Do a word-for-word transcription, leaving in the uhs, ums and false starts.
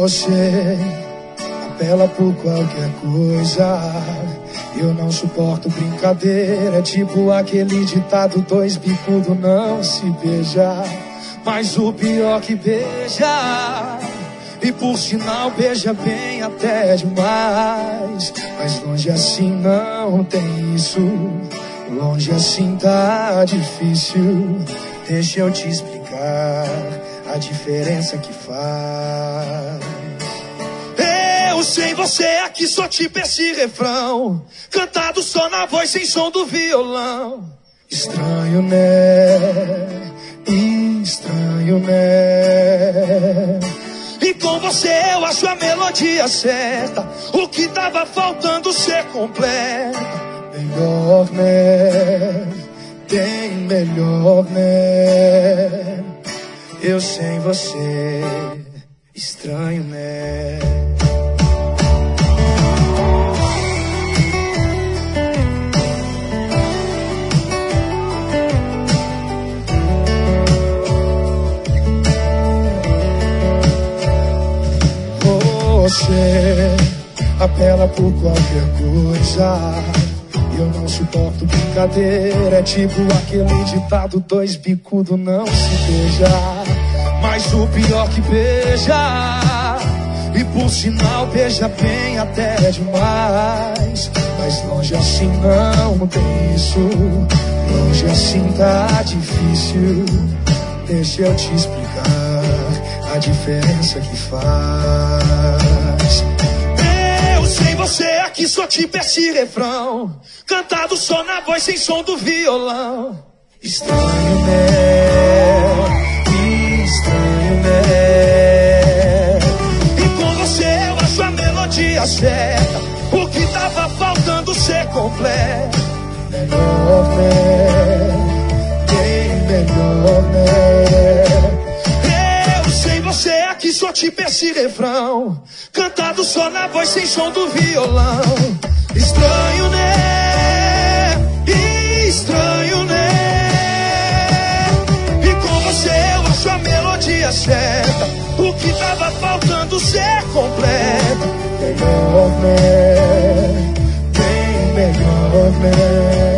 você apela por qualquer coisa. Eu não suporto brincadeira, é tipo aquele ditado: dois bicudos não se beija. Mas o pior que beija, e por sinal beija bem até demais. Mas longe assim não tem isso, longe assim tá difícil. Deixa eu te explicar a diferença que faz. Eu sem você aqui só tipo esse refrão, cantado só na voz sem som do violão. Estranho, né? Estranho, né? E com você eu acho a melodia certa, o que tava faltando ser completo. Melhor, né? Bem melhor, né? Eu sem você, estranho, né? Você apela por qualquer coisa. Eu não suporto brincadeira, é tipo aquele ditado: dois bicudos não se beija. Mas o pior que beija, e por sinal beija bem até demais. Mas longe assim não tem isso, longe assim tá difícil. Deixa eu te explicar a diferença que faz. Eu sem você aqui só tipo esse refrão, cantado só na voz sem som do violão. Estranho, né? Estranho, né? E com você eu acho a melodia certa, o que tava faltando ser completo. Melhor, né? Bem melhor, né? Eu sem você aqui só tipo esse refrão, cantado só na voz sem som do violão. Estranho, né? Estranho, né? E com você eu acho a melodia certa, o que tava faltando ser completo. Melhor, né? Bem melhor, né?